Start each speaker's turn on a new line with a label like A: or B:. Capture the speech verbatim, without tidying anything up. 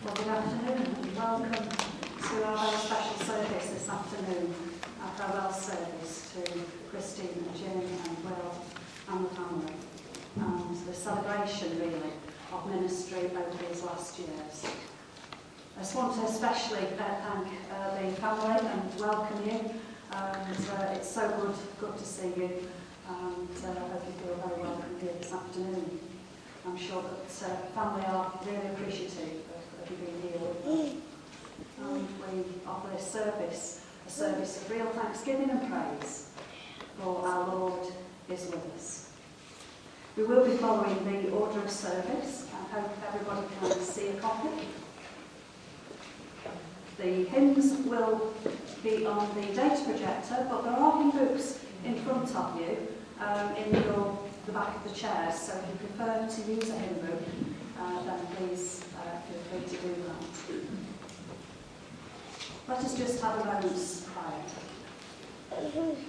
A: Well, good afternoon and welcome to our very special service this afternoon, our farewell service to Christine and Jim and Will and the family, and the celebration really of ministry over these last years. I just want to especially uh, thank uh, the family and welcome you, and uh, it's so good, good to see you, and uh, I hope you feel very welcome here this afternoon. I'm sure that uh, family are really appreciative of, of you being here with them. And we offer this service, a service of real thanksgiving and praise, for our Lord is with us. We will be following the order of service. I hope everybody can see a copy. The hymns will be on the data projector, but there are hymn books in front of you um, in your the back of the chairs, so if you prefer to use a hymn book, uh, then please uh, feel free to do that. Let us just have a moment's quiet.